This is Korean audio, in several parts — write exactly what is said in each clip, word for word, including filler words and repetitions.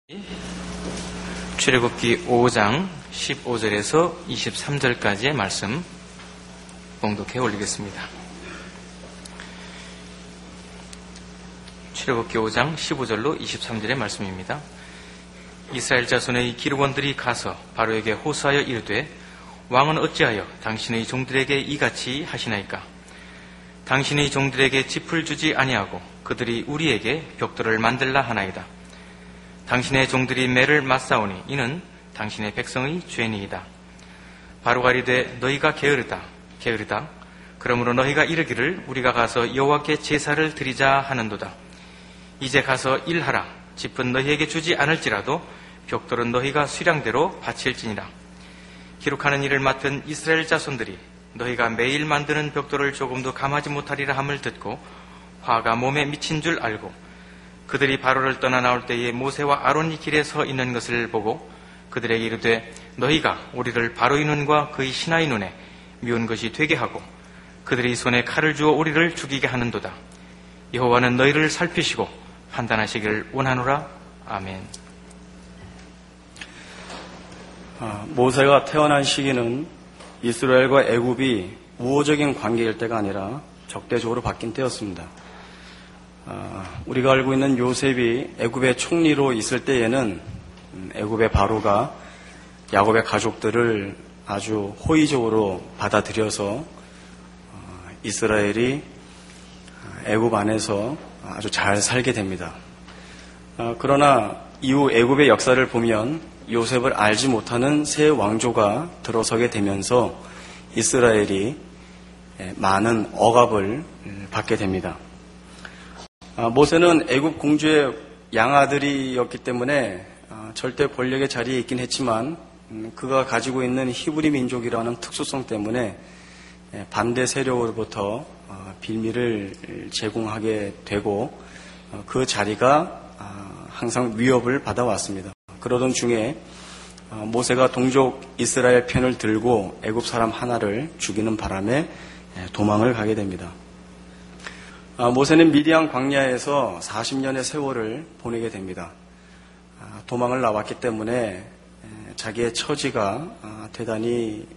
출애굽기 오 장 십오 절에서 이십삼 절까지의 말씀 봉독해 올리겠습니다. 출애굽기 오 장 십오 절로 이십삼 절의 말씀입니다. 이스라엘 자손의 기르원들이 가서 바로에게 호소하여 이르되 왕은 어찌하여 당신의 종들에게 이같이 하시나이까? 당신의 종들에게 짚을 주지 아니하고 그들이 우리에게 벽돌을 만들라 하나이다. 당신의 종들이 매를 맞사오니 이는 당신의 백성의 죄니이다. 바로가 이르되 너희가 게으르다 게으르다 그러므로 너희가 이르기를 우리가 가서 여호와께 제사를 드리자 하는도다. 이제 가서 일하라. 짚은 너희에게 주지 않을지라도 벽돌은 너희가 수량대로 바칠지니라. 기록하는 일을 맡은 이스라엘 자손들이 너희가 매일 만드는 벽돌을 조금도 감하지 못하리라 함을 듣고 화가 몸에 미친 줄 알고 그들이 바로를 떠나 나올 때에 모세와 아론이 길에 서 있는 것을 보고 그들에게 이르되 너희가 우리를 바로의 눈과 그의 신하의 눈에 미운 것이 되게 하고 그들이 손에 칼을 주어 우리를 죽이게 하는도다. 여호와는 너희를 살피시고 판단하시기를 원하노라. 아멘. 아, 모세가 태어난 시기는 이스라엘과 애굽이 우호적인 관계일 때가 아니라 적대적으로 바뀐 때였습니다. 아, 우리가 알고 있는 요셉이 애굽의 총리로 있을 때에는 애굽의 바로가 야곱의 가족들을 아주 호의적으로 받아들여서 이스라엘이 애굽 안에서 아주 잘 살게 됩니다. 아, 그러나 이후 애굽의 역사를 보면 요셉을 알지 못하는 새 왕조가 들어서게 되면서 이스라엘이 많은 억압을 받게 됩니다. 모세는 애굽 공주의 양아들이었기 때문에 절대 권력의 자리에 있긴 했지만 그가 가지고 있는 히브리 민족이라는 특수성 때문에 반대 세력으로부터 빌미를 제공하게 되고 그 자리가 항상 위협을 받아왔습니다. 그러던 중에 모세가 동족 이스라엘 편을 들고 애굽 사람 하나를 죽이는 바람에 도망을 가게 됩니다. 모세는 미디안 광야에서 사십 년의 세월을 보내게 됩니다. 도망을 나왔기 때문에 자기의 처지가 대단히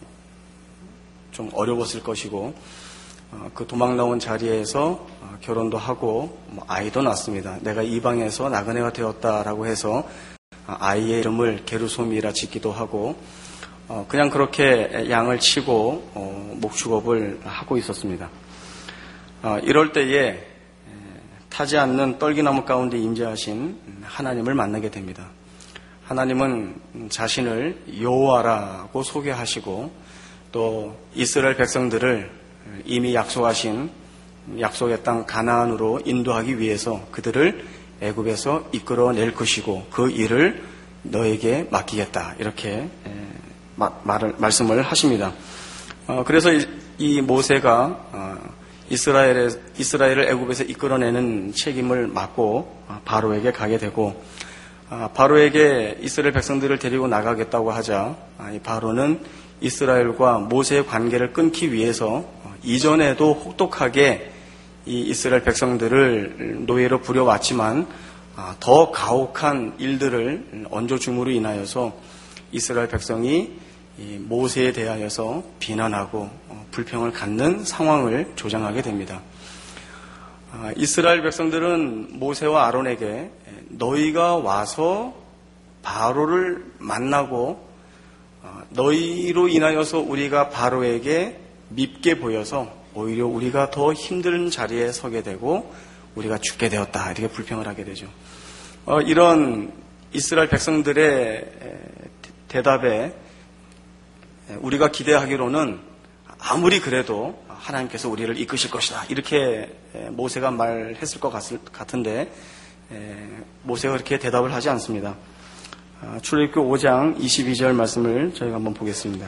좀 어려웠을 것이고 그 도망 나온 자리에서 결혼도 하고 아이도 낳습니다. 내가 이방에서 나그네가 되었다라고 해서 아이의 이름을 게르솜이라 짓기도 하고 그냥 그렇게 양을 치고 목축업을 하고 있었습니다. 이럴 때에 타지 않는 떨기나무 가운데 임재하신 하나님을 만나게 됩니다. 하나님은 자신을 여호와라고 소개하시고 또 이스라엘 백성들을 이미 약속하신 약속의 땅 가나안으로 인도하기 위해서 그들을 애굽에서 이끌어낼 것이고 그 일을 너에게 맡기겠다 이렇게 말을, 말씀을 하십니다. 그래서 이 모세가 이스라엘의, 이스라엘을 애굽에서 이끌어내는 책임을 맡고 바로에게 가게 되고 바로에게 이스라엘 백성들을 데리고 나가겠다고 하자 바로는 이스라엘과 모세의 관계를 끊기 위해서 이전에도 혹독하게 이 이스라엘 백성들을 노예로 부려왔지만 더 가혹한 일들을 얹어줌으로 인하여서 이스라엘 백성이 모세에 대하여서 비난하고 불평을 갖는 상황을 조장하게 됩니다. 이스라엘 백성들은 모세와 아론에게 너희가 와서 바로를 만나고 너희로 인하여서 우리가 바로에게 밉게 보여서 오히려 우리가 더 힘든 자리에 서게 되고 우리가 죽게 되었다 이렇게 불평을 하게 되죠. 이런 이스라엘 백성들의 대답에 우리가 기대하기로는 아무리 그래도 하나님께서 우리를 이끄실 것이다 이렇게 모세가 말했을 것 같은데 모세가 그렇게 대답을 하지 않습니다. 출애굽기 오 장 이십이 절 말씀을 저희가 한번 보겠습니다.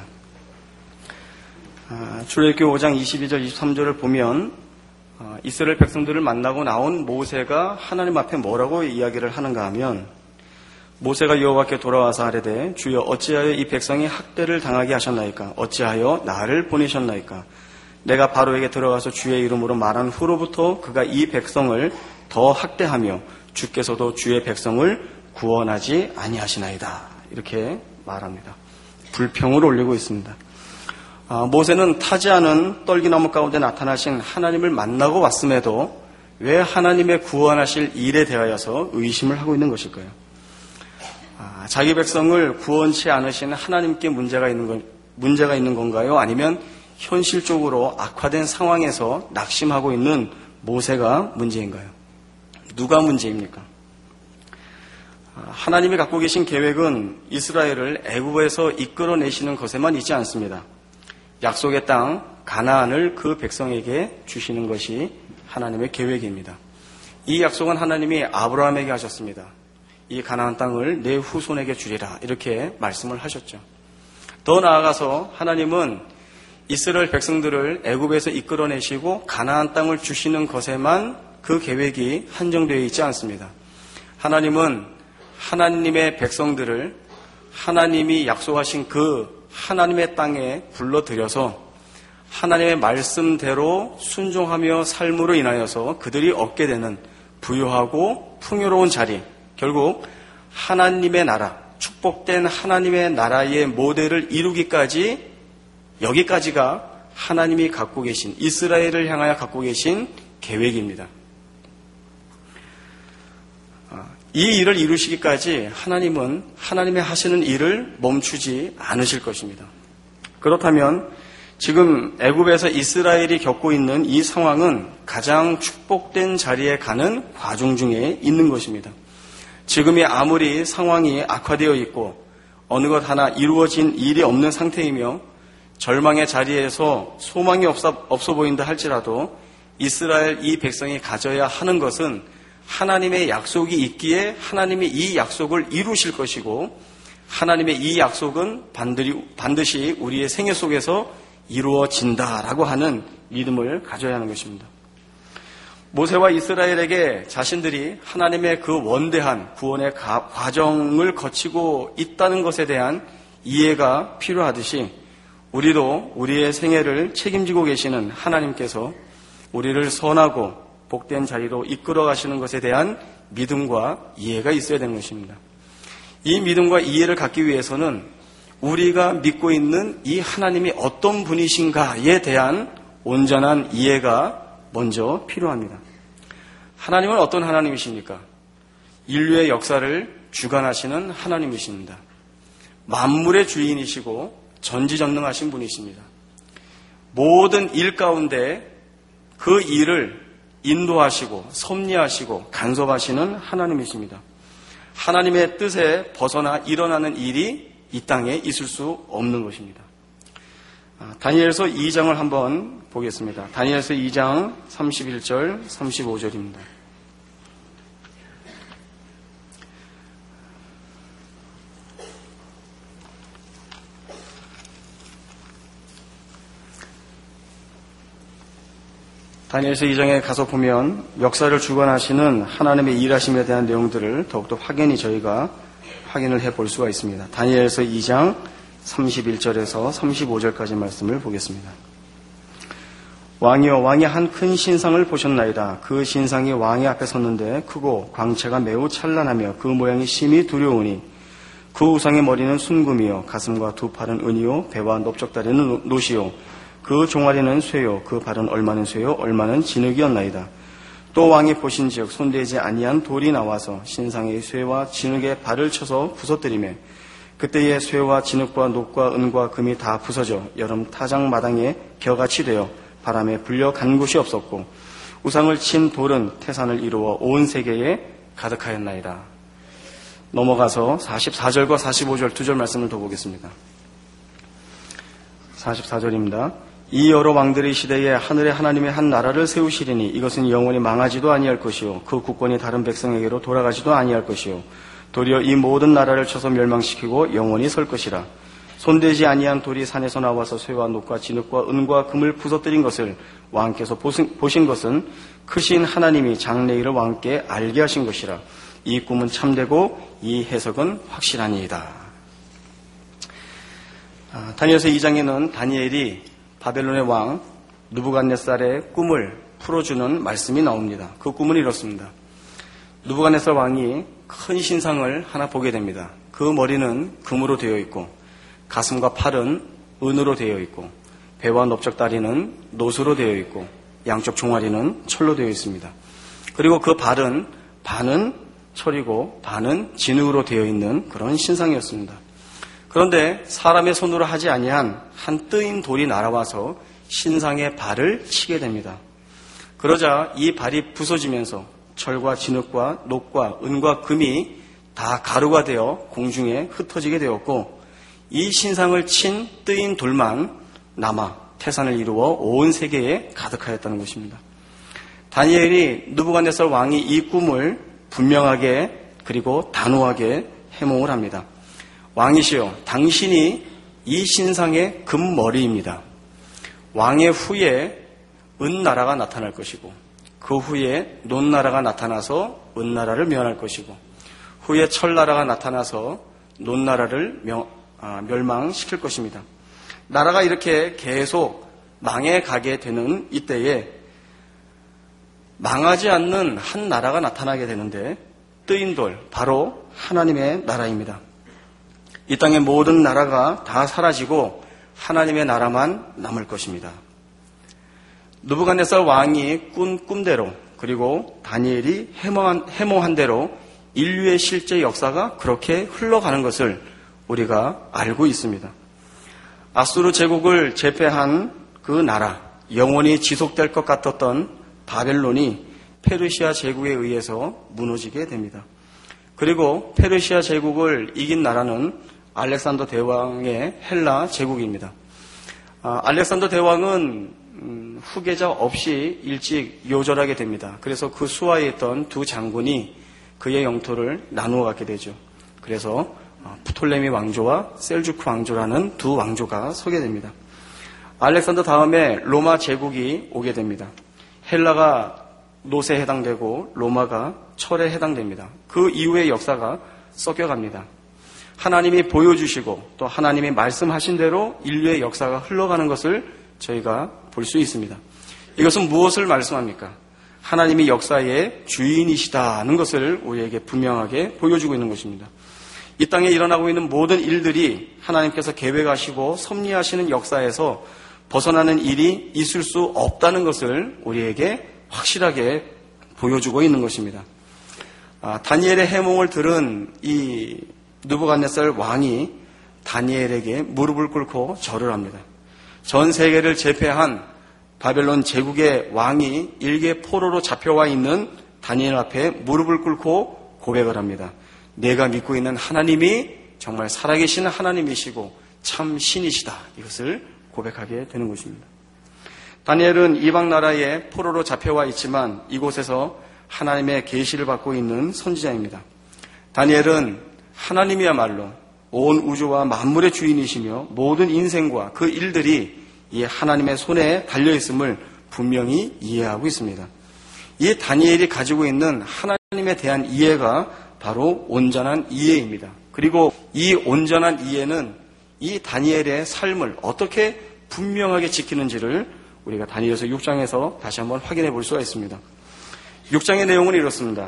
출애굽기 오 장 이십이 절 이십삼 절을 보면 이스라엘 백성들을 만나고 나온 모세가 하나님 앞에 뭐라고 이야기를 하는가 하면 모세가 여호와께 돌아와서 아뢰되 주여 어찌하여 이 백성이 학대를 당하게 하셨나이까? 어찌하여 나를 보내셨나이까? 내가 바로에게 들어가서 주의 이름으로 말한 후로부터 그가 이 백성을 더 학대하며 주께서도 주의 백성을 구원하지 아니하시나이다. 이렇게 말합니다. 불평을 올리고 있습니다. 아, 모세는 타지 않은 떨기나무 가운데 나타나신 하나님을 만나고 왔음에도 왜 하나님의 구원하실 일에 대하여서 의심을 하고 있는 것일까요? 아, 자기 백성을 구원치 않으신 하나님께 문제가 있는 건, 문제가 있는 건가요? 아니면 현실적으로 악화된 상황에서 낙심하고 있는 모세가 문제인가요? 누가 문제입니까? 하나님이 갖고 계신 계획은 이스라엘을 애굽에서 이끌어내시는 것에만 있지 않습니다. 약속의 땅 가나안을 그 백성에게 주시는 것이 하나님의 계획입니다. 이 약속은 하나님이 아브라함에게 하셨습니다. 이 가나안 땅을 내 후손에게 주리라 이렇게 말씀을 하셨죠. 더 나아가서 하나님은 이스라엘 백성들을 애굽에서 이끌어내시고 가나안 땅을 주시는 것에만 그 계획이 한정되어 있지 않습니다. 하나님은 하나님의 백성들을 하나님이 약속하신 그 하나님의 땅에 불러들여서 하나님의 말씀대로 순종하며 삶으로 인하여서 그들이 얻게 되는 부유하고 풍요로운 자리, 결국 하나님의 나라, 축복된 하나님의 나라의 모델을 이루기까지 여기까지가 하나님이 갖고 계신, 이스라엘을 향하여 갖고 계신 계획입니다. 이 일을 이루시기까지 하나님은 하나님의 하시는 일을 멈추지 않으실 것입니다. 그렇다면 지금 애굽에서 이스라엘이 겪고 있는 이 상황은 가장 축복된 자리에 가는 과정 중에 있는 것입니다. 지금이 아무리 상황이 악화되어 있고 어느 것 하나 이루어진 일이 없는 상태이며 절망의 자리에서 소망이 없어, 없어 보인다 할지라도 이스라엘 이 백성이 가져야 하는 것은 하나님의 약속이 있기에 하나님이 이 약속을 이루실 것이고 하나님의 이 약속은 반드시 우리의 생애 속에서 이루어진다라고 하는 믿음을 가져야 하는 것입니다. 모세와 이스라엘에게 자신들이 하나님의 그 원대한 구원의 과정을 거치고 있다는 것에 대한 이해가 필요하듯이 우리도 우리의 생애를 책임지고 계시는 하나님께서 우리를 선하고 복된 자리로 이끌어 가시는 것에 대한 믿음과 이해가 있어야 되는 것입니다. 이 믿음과 이해를 갖기 위해서는 우리가 믿고 있는 이 하나님이 어떤 분이신가에 대한 온전한 이해가 먼저 필요합니다. 하나님은 어떤 하나님이십니까? 인류의 역사를 주관하시는 하나님이십니다. 만물의 주인이시고 전지전능하신 분이십니다. 모든 일 가운데 그 일을 인도하시고 섭리하시고 간섭하시는 하나님이십니다. 하나님의 뜻에 벗어나 일어나는 일이 이 땅에 있을 수 없는 것입니다. 다니엘서 이 장을 한번 보겠습니다. 다니엘서 이 장 삼십일 절 삼십오 절입니다. 다니엘서 이 장에 가서 보면 역사를 주관하시는 하나님의 일하심에 대한 내용들을 더욱더 확연히 저희가 확인을 해볼 수가 있습니다. 다니엘서 이 장 삼십일 절에서 삼십오 절까지 말씀을 보겠습니다. 왕이여, 왕이 한 큰 신상을 보셨나이다. 그 신상이 왕의 앞에 섰는데 크고 광채가 매우 찬란하며 그 모양이 심히 두려우니 그 우상의 머리는 순금이요 가슴과 두 팔은 은이요 배와 넓적다리는 노시요 그 종아리는 쇠요 그 발은 얼마는 쇠요 얼마는 진흙이었나이다. 또 왕이 보신지역 손대지 아니한 돌이 나와서 신상의 쇠와 진흙에 발을 쳐서 부서뜨리매 그때의 쇠와 진흙과 녹과 은과 금이 다 부서져 여름 타작 마당에 벼같이 되어 바람에 불려간 곳이 없었고 우상을 친 돌은 태산을 이루어 온 세계에 가득하였나이다. 넘어가서 사십사 절과 사십오 절 두 절 말씀을 더 보겠습니다. 사십사 절입니다. 이 여러 왕들의 시대에 하늘의 하나님의 한 나라를 세우시리니 이것은 영원히 망하지도 아니할 것이요 그 국권이 다른 백성에게로 돌아가지도 아니할 것이요 도리어 이 모든 나라를 쳐서 멸망시키고 영원히 설 것이라. 손대지 아니한 돌이 산에서 나와서 쇠와 녹과 진흙과 은과 금을 부서뜨린 것을 왕께서 보신 것은 크신 하나님이 장래일을 왕께 알게 하신 것이라. 이 꿈은 참되고 이 해석은 확실하니이다. 아, 다니엘서 이 장에는 다니엘이 바벨론의 왕 느부갓네살의 꿈을 풀어주는 말씀이 나옵니다. 그 꿈은 이렇습니다. 느부갓네살 왕이 큰 신상을 하나 보게 됩니다. 그 머리는 금으로 되어 있고 가슴과 팔은 은으로 되어 있고 배와 넓적다리는 노수로 되어 있고 양쪽 종아리는 철로 되어 있습니다. 그리고 그 발은 반은 철이고 반은 진흙으로 되어 있는 그런 신상이었습니다. 그런데 사람의 손으로 하지 아니한 한 뜨인 돌이 날아와서 신상의 발을 치게 됩니다. 그러자 이 발이 부서지면서 철과 진흙과 녹과 은과 금이 다 가루가 되어 공중에 흩어지게 되었고 이 신상을 친 뜨인 돌만 남아 태산을 이루어 온 세계에 가득하였다는 것입니다. 다니엘이 느부갓네살 왕이 이 꿈을 분명하게 그리고 단호하게 해몽을 합니다. 왕이시여, 당신이 이 신상의 금머리입니다. 왕의 후에 은나라가 나타날 것이고 그 후에 논나라가 나타나서 은나라를 멸할 것이고 후에 철나라가 나타나서 논나라를 멸망시킬 것입니다. 나라가 이렇게 계속 망해가게 되는 이때에 망하지 않는 한 나라가 나타나게 되는데 뜨인 돌, 바로 하나님의 나라입니다. 이 땅의 모든 나라가 다 사라지고 하나님의 나라만 남을 것입니다. 느부갓네살 왕이 꾼 꿈대로 그리고 다니엘이 해몽한, 해몽한 대로 인류의 실제 역사가 그렇게 흘러가는 것을 우리가 알고 있습니다. 아수르 제국을 제패한 그 나라, 영원히 지속될 것 같았던 바벨론이 페르시아 제국에 의해서 무너지게 됩니다. 그리고 페르시아 제국을 이긴 나라는 알렉산더 대왕의 헬라 제국입니다. 아, 알렉산더 대왕은 음, 후계자 없이 일찍 요절하게 됩니다. 그래서 그 수하에 있던 두 장군이 그의 영토를 나누어 갖게 되죠. 그래서 프톨레미 왕조와 셀주크 왕조라는 두 왕조가 서게 됩니다. 알렉산더 다음에 로마 제국이 오게 됩니다. 헬라가 노세에 해당되고 로마가 철에 해당됩니다. 그 이후의 역사가 섞여갑니다. 하나님이 보여주시고 또 하나님이 말씀하신 대로 인류의 역사가 흘러가는 것을 저희가 볼 수 있습니다. 이것은 무엇을 말씀합니까? 하나님이 역사의 주인이시다는 것을 우리에게 분명하게 보여주고 있는 것입니다. 이 땅에 일어나고 있는 모든 일들이 하나님께서 계획하시고 섭리하시는 역사에서 벗어나는 일이 있을 수 없다는 것을 우리에게 확실하게 보여주고 있는 것입니다. 아, 다니엘의 해몽을 들은 이 느부갓네살 왕이 다니엘에게 무릎을 꿇고 절을 합니다. 전 세계를 제패한 바벨론 제국의 왕이 일개 포로로 잡혀와 있는 다니엘 앞에 무릎을 꿇고 고백을 합니다. 내가 믿고 있는 하나님이 정말 살아계신 하나님이시고 참 신이시다. 이것을 고백하게 되는 것입니다. 다니엘은 이방 나라에 포로로 잡혀와 있지만 이곳에서 하나님의 계시를 받고 있는 선지자입니다. 다니엘은 하나님이야말로 온 우주와 만물의 주인이시며 모든 인생과 그 일들이 이 하나님의 손에 달려있음을 분명히 이해하고 있습니다. 이 다니엘이 가지고 있는 하나님에 대한 이해가 바로 온전한 이해입니다. 그리고 이 온전한 이해는 이 다니엘의 삶을 어떻게 분명하게 지키는지를 우리가 다니엘서 육 장에서 다시 한번 확인해 볼 수가 있습니다. 육 장의 내용은 이렇습니다.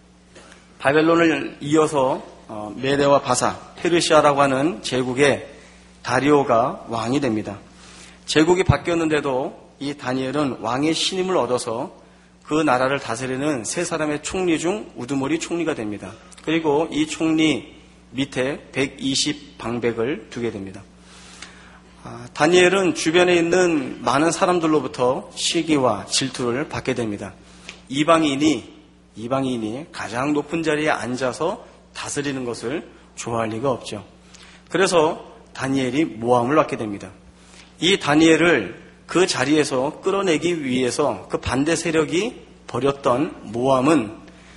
바벨론을 이어서 메대와 바사, 페르시아라고 하는 제국의 다리오가 왕이 됩니다. 제국이 바뀌었는데도 이 다니엘은 왕의 신임을 얻어서 그 나라를 다스리는 세 사람의 총리 중 우두머리 총리가 됩니다. 그리고 이 총리 밑에 백이십 방백을 두게 됩니다. 아, 다니엘은 주변에 있는 많은 사람들로부터 시기와 질투를 받게 됩니다. 이방인이 이방인이 가장 높은 자리에 앉아서 다스리는 것을 좋아할 리가 없죠. 그래서 다니엘이 모함을 받게 됩니다. 이 다니엘을 그 자리에서 끌어내기 위해서 그 반대 세력이 벌였던 모함은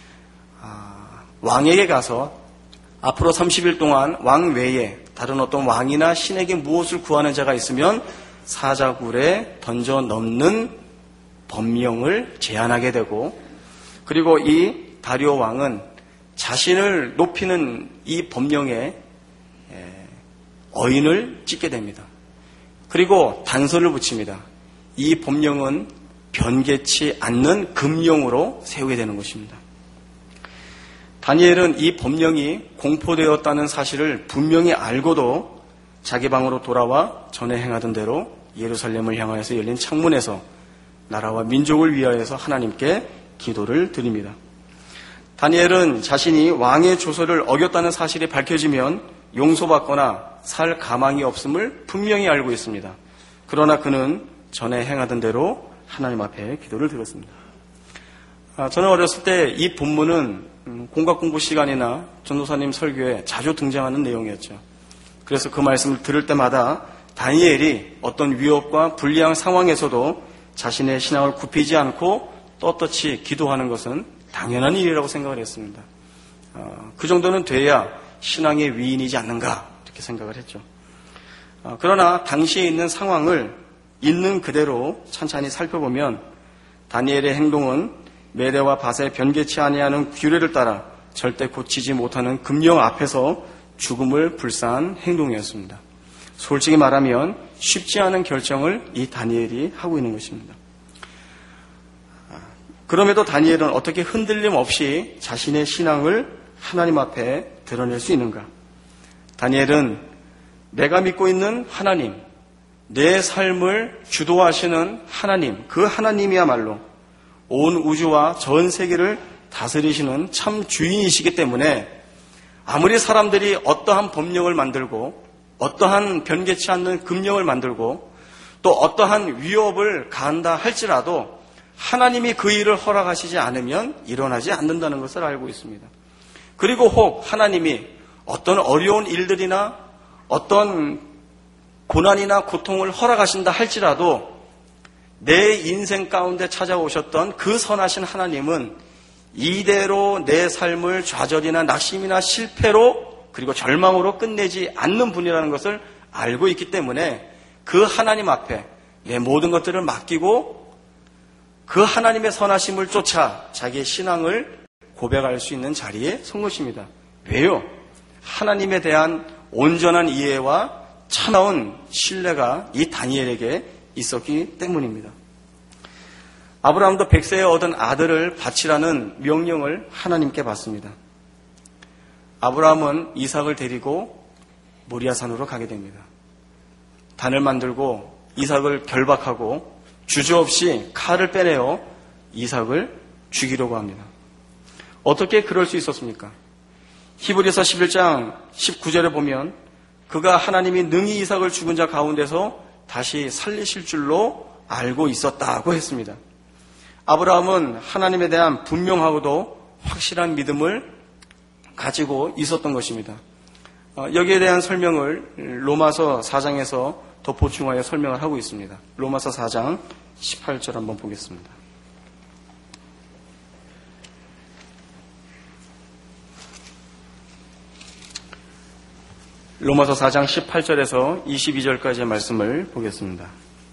아, 왕에게 가서 앞으로 삼십 일 동안 왕 외에 다른 어떤 왕이나 신에게 무엇을 구하는 자가 있으면 사자굴에 던져 넣는 법령을 제안하게 되고, 그리고 이 다리오 왕은 자신을 높이는 이 법령에 어인을 찍게 됩니다. 그리고 단서를 붙입니다. 이 법령은 변개치 않는 금령으로 세우게 되는 것입니다. 다니엘은 이 법령이 공포되었다는 사실을 분명히 알고도 자기 방으로 돌아와 전에 행하던 대로 예루살렘을 향하여서 열린 창문에서 나라와 민족을 위하여서 하나님께 기도를 드립니다. 다니엘은 자신이 왕의 조서를 어겼다는 사실이 밝혀지면 용서받거나 살 가망이 없음을 분명히 알고 있습니다. 그러나 그는 전에 행하던 대로 하나님 앞에 기도를 드렸습니다. 저는 어렸을 때 이 본문은 공각 공부 시간이나 전도사님 설교에 자주 등장하는 내용이었죠. 그래서 그 말씀을 들을 때마다 다니엘이 어떤 위협과 불리한 상황에서도 자신의 신앙을 굽히지 않고 떳떳이 기도하는 것은 당연한 일이라고 생각을 했습니다. 그 정도는 돼야 신앙의 위인이지 않는가 이렇게 생각을 했죠. 그러나 당시에 있는 상황을 있는 그대로 찬찬히 살펴보면 다니엘의 행동은 메대와 바사의 변개치 아니하는 규례를 따라 절대 고치지 못하는 금령 앞에서 죽음을 불사한 행동이었습니다. 솔직히 말하면 쉽지 않은 결정을 이 다니엘이 하고 있는 것입니다. 그럼에도 다니엘은 어떻게 흔들림 없이 자신의 신앙을 하나님 앞에 드러낼 수 있는가? 다니엘은 내가 믿고 있는 하나님, 내 삶을 주도하시는 하나님, 그 하나님이야말로 온 우주와 전 세계를 다스리시는 참 주인이시기 때문에 아무리 사람들이 어떠한 법령을 만들고 어떠한 변개치 않는 금령을 만들고 또 어떠한 위협을 가한다 할지라도 하나님이 그 일을 허락하시지 않으면 일어나지 않는다는 것을 알고 있습니다. 그리고 혹 하나님이 어떤 어려운 일들이나 어떤 고난이나 고통을 허락하신다 할지라도 내 인생 가운데 찾아오셨던 그 선하신 하나님은 이대로 내 삶을 좌절이나 낙심이나 실패로 그리고 절망으로 끝내지 않는 분이라는 것을 알고 있기 때문에 그 하나님 앞에 내 모든 것들을 맡기고 그 하나님의 선하심을 쫓아 자기의 신앙을 고백할 수 있는 자리에 선 것입니다. 왜요? 하나님에 대한 온전한 이해와 차가운 신뢰가 이 다니엘에게 있었기 때문입니다. 아브라함도 백세에 얻은 아들을 바치라는 명령을 하나님께 받습니다. 아브라함은 이삭을 데리고 모리아산으로 가게 됩니다. 단을 만들고 이삭을 결박하고 주저없이 칼을 빼내어 이삭을 죽이려고 합니다. 어떻게 그럴 수 있었습니까? 히브리서 십일 장 십구 절에 보면 그가 하나님이 능히 이삭을 죽은 자 가운데서 다시 살리실 줄로 알고 있었다고 했습니다. 아브라함은 하나님에 대한 분명하고도 확실한 믿음을 가지고 있었던 것입니다. 여기에 대한 설명을 로마서 사 장에서 더 보충하여 설명을 하고 있습니다. 로마서 사 장 십팔 절 한번 보겠습니다. 로마서 사 장 십팔 절에서 이십이 절까지의 말씀을 보겠습니다.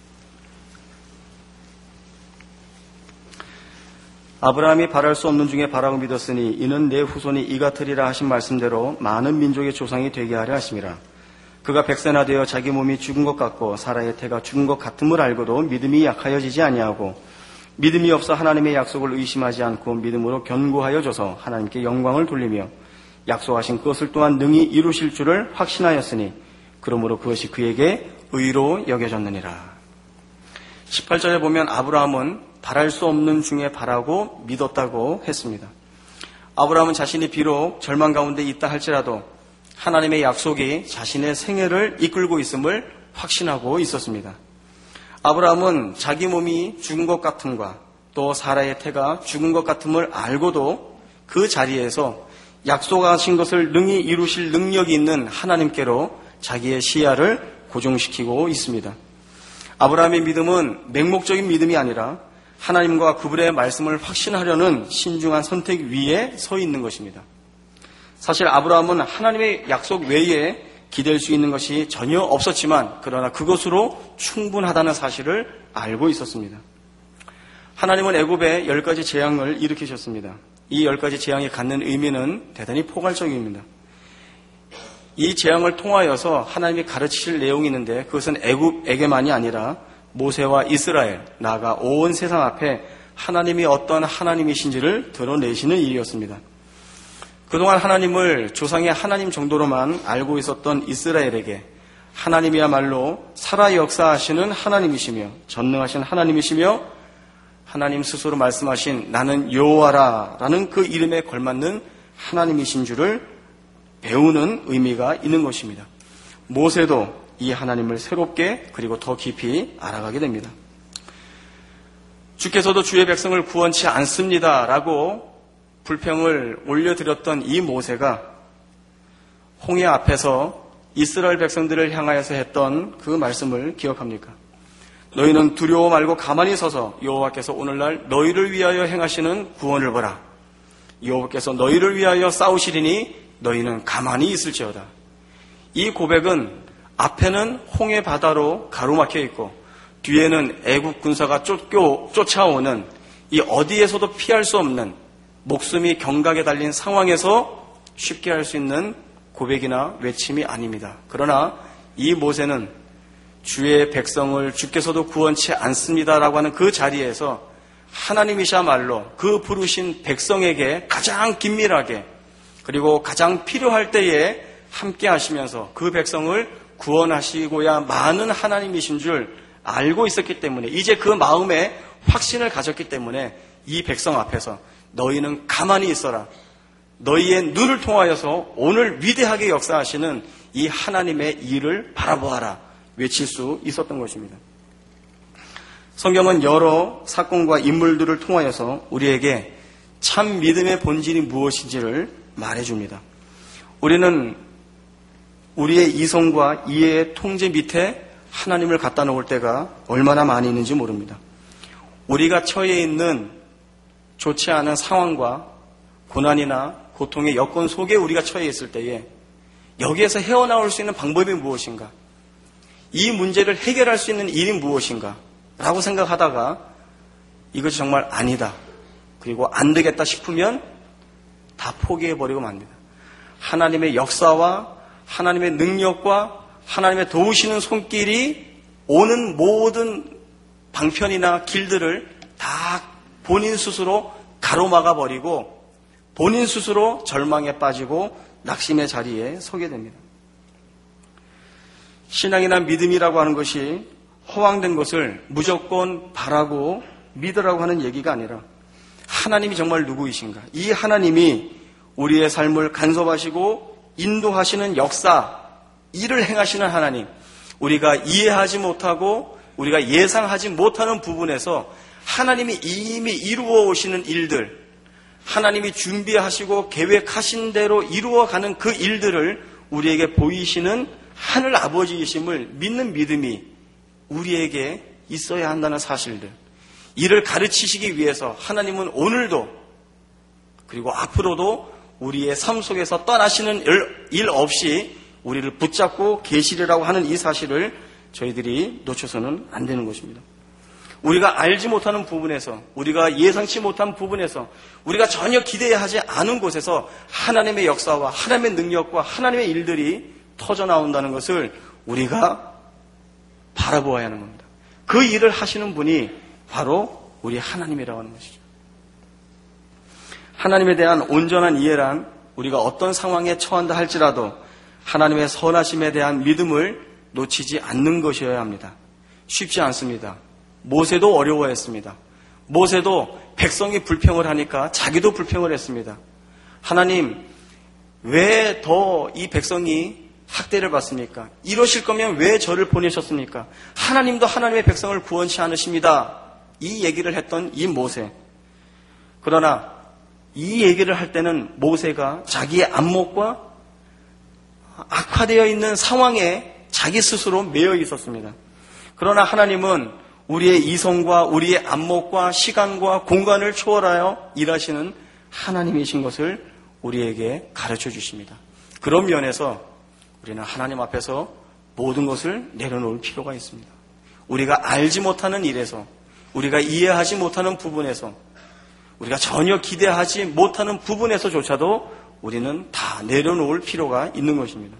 아브라함이 바랄 수 없는 중에 바라고 믿었으니 이는 내 후손이 이 같으리라 하신 말씀대로 많은 민족의 조상이 되게 하려 하심이라. 그가 백세나 되어 자기 몸이 죽은 것 같고 사라의 태가 죽은 것 같음을 알고도 믿음이 약하여지지 아니하고 믿음이 없어 하나님의 약속을 의심하지 않고 믿음으로 견고하여 져서 하나님께 영광을 돌리며 약속하신 것을 또한 능히 이루실 줄을 확신하였으니 그러므로 그것이 그에게 의로 여겨졌느니라. 십팔 절에 보면 아브라함은 바랄 수 없는 중에 바라고 믿었다고 했습니다. 아브라함은 자신이 비록 절망 가운데 있다 할지라도 하나님의 약속이 자신의 생애를 이끌고 있음을 확신하고 있었습니다. 아브라함은 자기 몸이 죽은 것 같음과 또 사라의 태가 죽은 것 같음을 알고도 그 자리에서 약속하신 것을 능히 이루실 능력이 있는 하나님께로 자기의 시야를 고정시키고 있습니다. 아브라함의 믿음은 맹목적인 믿음이 아니라 하나님과 그분의 말씀을 확신하려는 신중한 선택 위에 서 있는 것입니다. 사실 아브라함은 하나님의 약속 외에 기댈 수 있는 것이 전혀 없었지만 그러나 그것으로 충분하다는 사실을 알고 있었습니다. 하나님은 애굽에 열 가지 재앙을 일으키셨습니다. 이 열 가지 재앙이 갖는 의미는 대단히 포괄적입니다. 이 재앙을 통하여서 하나님이 가르치실 내용이 있는데 그것은 애굽에게만이 아니라 모세와 이스라엘, 나아가 온 세상 앞에 하나님이 어떤 하나님이신지를 드러내시는 일이었습니다. 그동안 하나님을 조상의 하나님 정도로만 알고 있었던 이스라엘에게 하나님이야말로 살아 역사하시는 하나님이시며 전능하신 하나님이시며 하나님 스스로 말씀하신 나는 여호와라 라는 그 이름에 걸맞는 하나님이신 줄을 배우는 의미가 있는 것입니다. 모세도 이 하나님을 새롭게 그리고 더 깊이 알아가게 됩니다. 주께서도 주의 백성을 구원치 않습니다 라고 불평을 올려드렸던 이 모세가 홍해 앞에서 이스라엘 백성들을 향하여서 했던 그 말씀을 기억합니까? 너희는 두려워 말고 가만히 서서 여호와께서 오늘날 너희를 위하여 행하시는 구원을 보라. 여호와께서 너희를 위하여 싸우시리니 너희는 가만히 있을지어다. 이 고백은 앞에는 홍해 바다로 가로막혀 있고 뒤에는 애국 군사가 쫓겨, 쫓아오는 이 어디에서도 피할 수 없는 목숨이 경각에 달린 상황에서 쉽게 할 수 있는 고백이나 외침이 아닙니다. 그러나 이 모세는 주의 백성을 주께서도 구원치 않습니다라고 하는 그 자리에서 하나님이시야말로 그 부르신 백성에게 가장 긴밀하게 그리고 가장 필요할 때에 함께 하시면서 그 백성을 구원하시고야 많은 하나님이신 줄 알고 있었기 때문에 이제 그 마음에 확신을 가졌기 때문에 이 백성 앞에서 너희는 가만히 있어라. 너희의 눈을 통하여서 오늘 위대하게 역사하시는 이 하나님의 일을 바라보아라. 외칠 수 있었던 것입니다. 성경은 여러 사건과 인물들을 통하여서 우리에게 참 믿음의 본질이 무엇인지를 말해줍니다. 우리는 우리의 이성과 이해의 통제 밑에 하나님을 갖다 놓을 때가 얼마나 많이 있는지 모릅니다. 우리가 처해 있는 좋지 않은 상황과 고난이나 고통의 여건 속에 우리가 처해 있을 때에 여기에서 헤어나올 수 있는 방법이 무엇인가? 이 문제를 해결할 수 있는 일이 무엇인가? 라고 생각하다가 이것이 정말 아니다. 그리고 안 되겠다 싶으면 다 포기해버리고 맙니다. 하나님의 역사와 하나님의 능력과 하나님의 도우시는 손길이 오는 모든 방편이나 길들을 다 본인 스스로 가로막아버리고 본인 스스로 절망에 빠지고 낙심의 자리에 서게 됩니다. 신앙이나 믿음이라고 하는 것이 허황된 것을 무조건 바라고 믿으라고 하는 얘기가 아니라 하나님이 정말 누구이신가? 이 하나님이 우리의 삶을 간섭하시고 인도하시는 역사, 일을 행하시는 하나님, 우리가 이해하지 못하고 우리가 예상하지 못하는 부분에서 하나님이 이미 이루어 오시는 일들, 하나님이 준비하시고 계획하신 대로 이루어가는 그 일들을 우리에게 보이시는 하늘 아버지이심을 믿는 믿음이 우리에게 있어야 한다는 사실들, 이를 가르치시기 위해서 하나님은 오늘도 그리고 앞으로도 우리의 삶 속에서 떠나시는 일 없이 우리를 붙잡고 계시리라고 하는 이 사실을 저희들이 놓쳐서는 안 되는 것입니다. 우리가 알지 못하는 부분에서, 우리가 예상치 못한 부분에서, 우리가 전혀 기대하지 않은 곳에서 하나님의 역사와 하나님의 능력과 하나님의 일들이 터져 나온다는 것을 우리가 바라보아야 하는 겁니다. 그 일을 하시는 분이 바로 우리 하나님이라고 하는 것이죠. 하나님에 대한 온전한 이해란 우리가 어떤 상황에 처한다 할지라도 하나님의 선하심에 대한 믿음을 놓치지 않는 것이어야 합니다. 쉽지 않습니다. 모세도 어려워했습니다. 모세도 백성이 불평을 하니까 자기도 불평을 했습니다. 하나님, 왜 더 이 백성이 학대를 받습니까? 이러실 거면 왜 저를 보내셨습니까? 하나님도 하나님의 백성을 구원치 않으십니다. 이 얘기를 했던 이 모세. 그러나 이 얘기를 할 때는 모세가 자기의 안목과 악화되어 있는 상황에 자기 스스로 매여 있었습니다. 그러나 하나님은 우리의 이성과 우리의 안목과 시간과 공간을 초월하여 일하시는 하나님이신 것을 우리에게 가르쳐 주십니다. 그런 면에서 우리는 하나님 앞에서 모든 것을 내려놓을 필요가 있습니다. 우리가 알지 못하는 일에서, 우리가 이해하지 못하는 부분에서, 우리가 전혀 기대하지 못하는 부분에서조차도 우리는 다 내려놓을 필요가 있는 것입니다.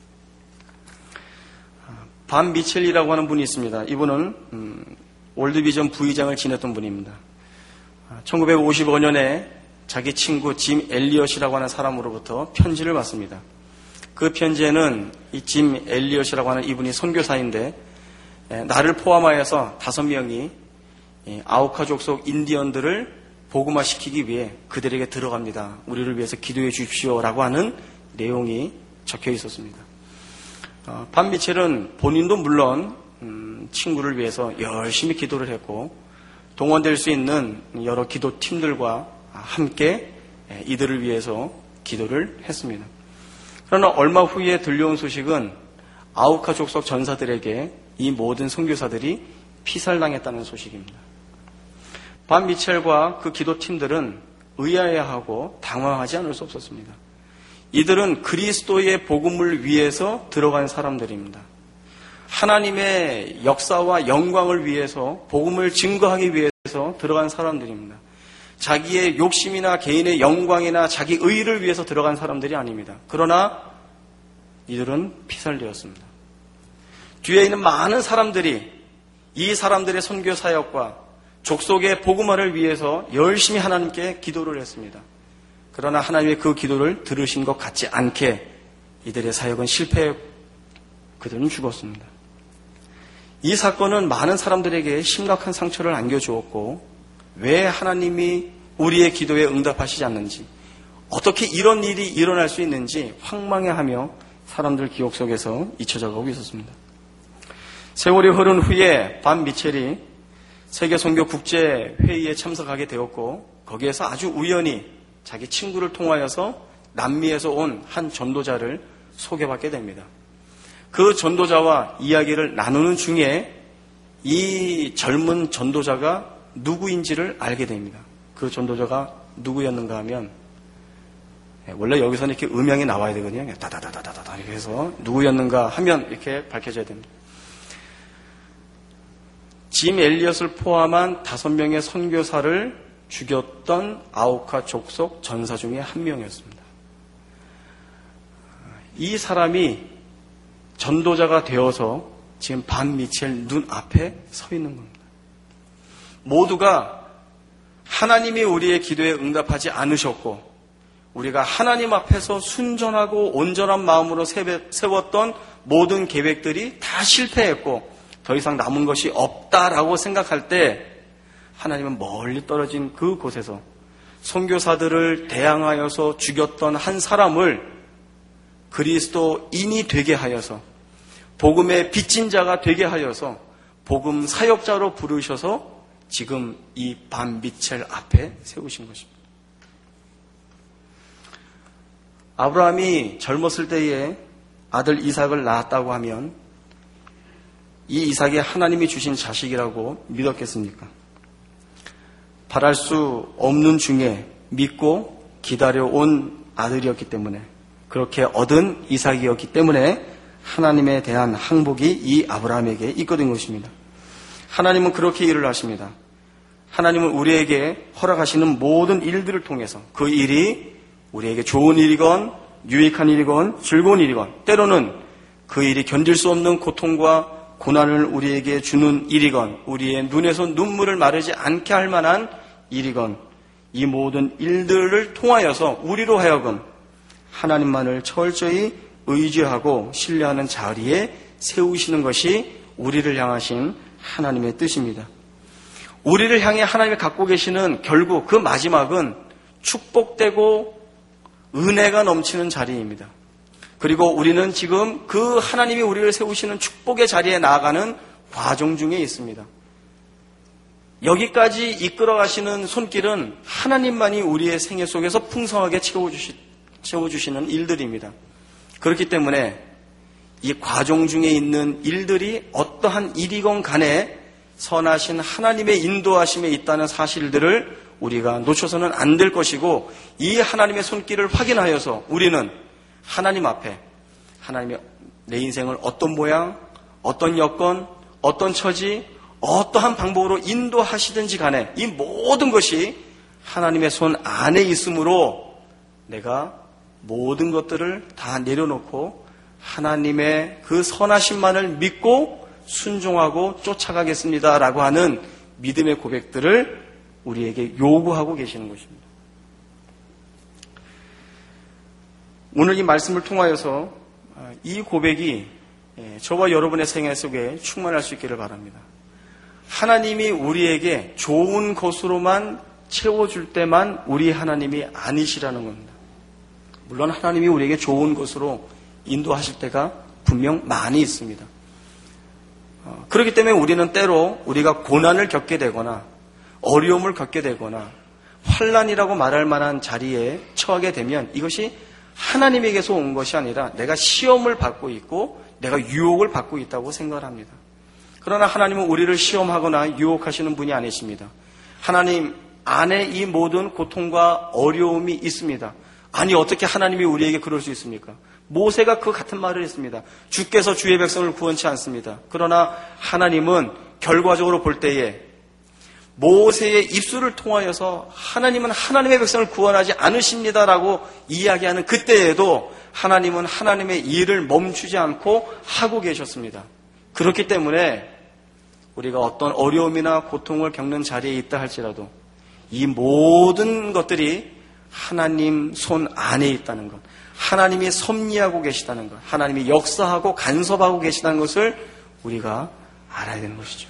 반 미첼이라고 하는 분이 있습니다. 이분은 음, 월드비전 부의장을 지냈던 분입니다. 천구백오십오 년에 자기 친구 짐 엘리엇이라고 하는 사람으로부터 편지를 받습니다. 그 편지에는 이 짐 엘리엇이라고 하는 이분이 선교사인데 나를 포함하여서 다섯 명이 아우카 족속 인디언들을 복음화시키기 위해 그들에게 들어갑니다. 우리를 위해서 기도해 주십시오라고 하는 내용이 적혀 있었습니다. 반 미첼은 본인도 물론 친구를 위해서 열심히 기도를 했고 동원될 수 있는 여러 기도팀들과 함께 이들을 위해서 기도를 했습니다. 그러나 얼마 후에 들려온 소식은 아우카 족속 전사들에게 이 모든 선교사들이 피살당했다는 소식입니다. 반 미첼과 그 기도팀들은 의아해하고 당황하지 않을 수 없었습니다. 이들은 그리스도의 복음을 위해서 들어간 사람들입니다. 하나님의 역사와 영광을 위해서 복음을 증거하기 위해서 들어간 사람들입니다. 자기의 욕심이나 개인의 영광이나 자기 의의를 위해서 들어간 사람들이 아닙니다. 그러나 이들은 피살되었습니다. 뒤에 있는 많은 사람들이 이 사람들의 선교 사역과 족속의 복음화를 위해서 열심히 하나님께 기도를 했습니다. 그러나 하나님의 그 기도를 들으신 것 같지 않게 이들의 사역은 실패했고 그들은 죽었습니다. 이 사건은 많은 사람들에게 심각한 상처를 안겨주었고 왜 하나님이 우리의 기도에 응답하시지 않는지 어떻게 이런 일이 일어날 수 있는지 황망해하며 사람들 기억 속에서 잊혀져 가고 있었습니다. 세월이 흐른 후에 반 미첼이 세계선교국제회의에 참석하게 되었고 거기에서 아주 우연히 자기 친구를 통하여서 남미에서 온 한 전도자를 소개받게 됩니다. 그 전도자와 이야기를 나누는 중에 이 젊은 전도자가 누구인지를 알게 됩니다. 그 전도자가 누구였는가 하면 원래 여기서는 이렇게 음향이 나와야 되거든요. 다다다다다다 이렇게 해서 누구였는가 하면 이렇게 밝혀져야 됩니다. 짐 엘리엇을 포함한 다섯 명의 선교사를 죽였던 아우카 족속 전사 중에 한 명이었습니다. 이 사람이 전도자가 되어서 지금 반 미첼 눈앞에 서 있는 겁니다. 모두가 하나님이 우리의 기도에 응답하지 않으셨고 우리가 하나님 앞에서 순전하고 온전한 마음으로 세웠던 모든 계획들이 다 실패했고 더 이상 남은 것이 없다라고 생각할 때 하나님은 멀리 떨어진 그곳에서 선교사들을 대항하여서 죽였던 한 사람을 그리스도인이 되게 하여서 복음의 빚진 자가 되게 하여서 복음 사역자로 부르셔서 지금 이 반 미첼 앞에 세우신 것입니다. 아브라함이 젊었을 때에 아들 이삭을 낳았다고 하면 이 이삭이 하나님이 주신 자식이라고 믿었겠습니까? 바랄 수 없는 중에 믿고 기다려온 아들이었기 때문에 그렇게 얻은 이삭이었기 때문에 하나님에 대한 항복이 이 아브라함에게 있거든 것입니다. 하나님은 그렇게 일을 하십니다. 하나님은 우리에게 허락하시는 모든 일들을 통해서 그 일이 우리에게 좋은 일이건 유익한 일이건 즐거운 일이건 때로는 그 일이 견딜 수 없는 고통과 고난을 우리에게 주는 일이건 우리의 눈에서 눈물을 마르지 않게 할 만한 일이건 이 모든 일들을 통하여서 우리로 하여금 하나님만을 철저히 의지하고 신뢰하는 자리에 세우시는 것이 우리를 향하신 하나님의 뜻입니다. 우리를 향해 하나님이 갖고 계시는 결국 그 마지막은 축복되고 은혜가 넘치는 자리입니다. 그리고 우리는 지금 그 하나님이 우리를 세우시는 축복의 자리에 나아가는 과정 중에 있습니다. 여기까지 이끌어 가시는 손길은 하나님만이 우리의 생애 속에서 풍성하게 채워주시, 채워주시는 일들입니다. 그렇기 때문에 이 과정 중에 있는 일들이 어떠한 일이건 간에 선하신 하나님의 인도하심에 있다는 사실들을 우리가 놓쳐서는 안 될 것이고 이 하나님의 손길을 확인하여서 우리는 하나님 앞에 하나님의 내 인생을 어떤 모양, 어떤 여건, 어떤 처지, 어떠한 방법으로 인도하시든지 간에 이 모든 것이 하나님의 손 안에 있으므로 내가 모든 것들을 다 내려놓고 하나님의 그 선하심만을 믿고 순종하고 쫓아가겠습니다라고 하는 믿음의 고백들을 우리에게 요구하고 계시는 것입니다. 오늘 이 말씀을 통하여서 이 고백이 저와 여러분의 생애 속에 충만할 수 있기를 바랍니다. 하나님이 우리에게 좋은 것으로만 채워줄 때만 우리 하나님이 아니시라는 겁니다. 물론 하나님이 우리에게 좋은 것으로 인도하실 때가 분명 많이 있습니다. 그렇기 때문에 우리는 때로 우리가 고난을 겪게 되거나 어려움을 겪게 되거나 환난이라고 말할 만한 자리에 처하게 되면 이것이 하나님에게서 온 것이 아니라 내가 시험을 받고 있고 내가 유혹을 받고 있다고 생각을 합니다. 그러나 하나님은 우리를 시험하거나 유혹하시는 분이 아니십니다. 하나님 안에 이 모든 고통과 어려움이 있습니다. 아니 어떻게 하나님이 우리에게 그럴 수 있습니까? 모세가 그 같은 말을 했습니다. 주께서 주의 백성을 구원치 않습니다. 그러나 하나님은 결과적으로 볼 때에 모세의 입술을 통하여서 하나님은 하나님의 백성을 구원하지 않으십니다라고 이야기하는 그때에도 하나님은 하나님의 일을 멈추지 않고 하고 계셨습니다. 그렇기 때문에 우리가 어떤 어려움이나 고통을 겪는 자리에 있다 할지라도 이 모든 것들이 하나님 손 안에 있다는 것, 하나님이 섭리하고 계시다는 것, 하나님이 역사하고 간섭하고 계시다는 것을 우리가 알아야 되는 것이죠.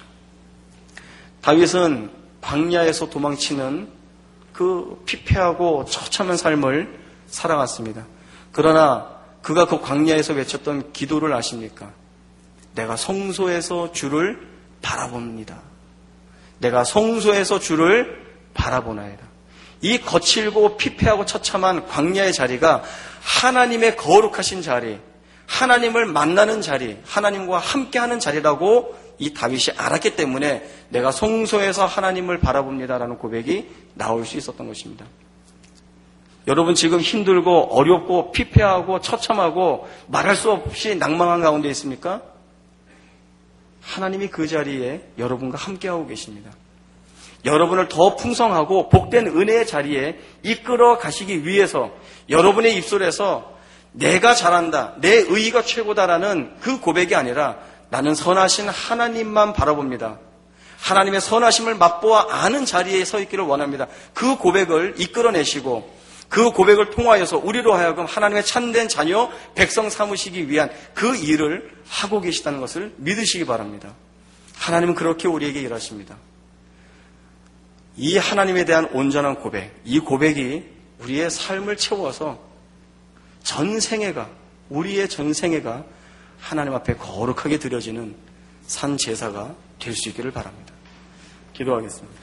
다윗은 광야에서 도망치는 그 피폐하고 처참한 삶을 살아갔습니다. 그러나 그가 그 광야에서 외쳤던 기도를 아십니까? 내가 성소에서 주를 바라봅니다. 내가 성소에서 주를 바라보나이다. 이 거칠고 피폐하고 처참한 광야의 자리가 하나님의 거룩하신 자리, 하나님을 만나는 자리, 하나님과 함께하는 자리라고 이 다윗이 알았기 때문에 내가 성소에서 하나님을 바라봅니다라는 고백이 나올 수 있었던 것입니다. 여러분 지금 힘들고 어렵고 피폐하고 처참하고 말할 수 없이 낭망한 가운데 있습니까? 하나님이 그 자리에 여러분과 함께하고 계십니다. 여러분을 더 풍성하고 복된 은혜의 자리에 이끌어 가시기 위해서 여러분의 입술에서 내가 잘한다, 내 의의가 최고다라는 그 고백이 아니라 나는 선하신 하나님만 바라봅니다. 하나님의 선하심을 맛보아 아는 자리에 서 있기를 원합니다. 그 고백을 이끌어내시고 그 고백을 통하여서 우리로 하여금 하나님의 참된 자녀, 백성 삼으시기 위한 그 일을 하고 계시다는 것을 믿으시기 바랍니다. 하나님은 그렇게 우리에게 일하십니다. 이 하나님에 대한 온전한 고백, 이 고백이 우리의 삶을 채워서 전생애가, 우리의 전생애가 하나님 앞에 거룩하게 드려지는 산 제사가 될 수 있기를 바랍니다. 기도하겠습니다.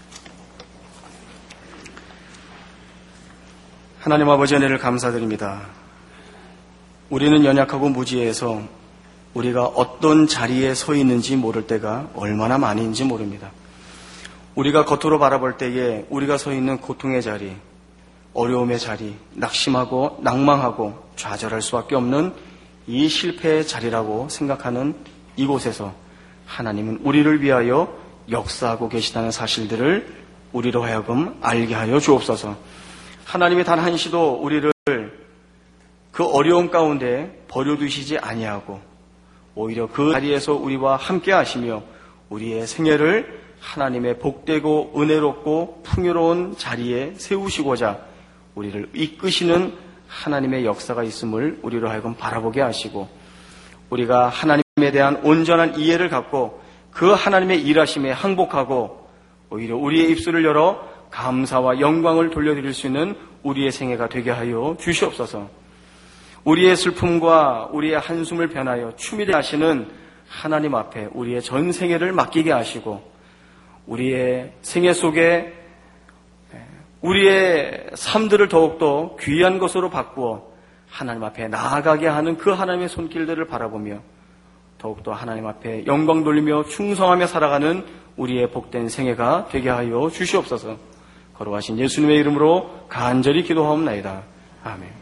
하나님 아버지 은혜를 감사드립니다. 우리는 연약하고 무지해서 우리가 어떤 자리에 서 있는지 모를 때가 얼마나 많은지 모릅니다. 우리가 겉으로 바라볼 때에 우리가 서 있는 고통의 자리, 어려움의 자리, 낙심하고 낭망하고 좌절할 수밖에 없는 이 실패의 자리라고 생각하는 이곳에서 하나님은 우리를 위하여 역사하고 계시다는 사실들을 우리로 하여금 알게 하여 주옵소서. 하나님의 단 한시도 우리를 그 어려움 가운데 버려두시지 아니하고 오히려 그 자리에서 우리와 함께 하시며 우리의 생애를 하나님의 복되고 은혜롭고 풍요로운 자리에 세우시고자 우리를 이끄시는 하나님의 역사가 있음을 우리로 하여금 바라보게 하시고 우리가 하나님에 대한 온전한 이해를 갖고 그 하나님의 일하심에 항복하고 오히려 우리의 입술을 열어 감사와 영광을 돌려드릴 수 있는 우리의 생애가 되게 하여 주시옵소서. 우리의 슬픔과 우리의 한숨을 변하여 춤이 하시는 하나님 앞에 우리의 전 생애를 맡기게 하시고 우리의 생애 속에 우리의 삶들을 더욱더 귀한 것으로 바꾸어 하나님 앞에 나아가게 하는 그 하나님의 손길들을 바라보며 더욱더 하나님 앞에 영광 돌리며 충성하며 살아가는 우리의 복된 생애가 되게 하여 주시옵소서. 거룩하신 예수님의 이름으로 간절히 기도하옵나이다. 아멘.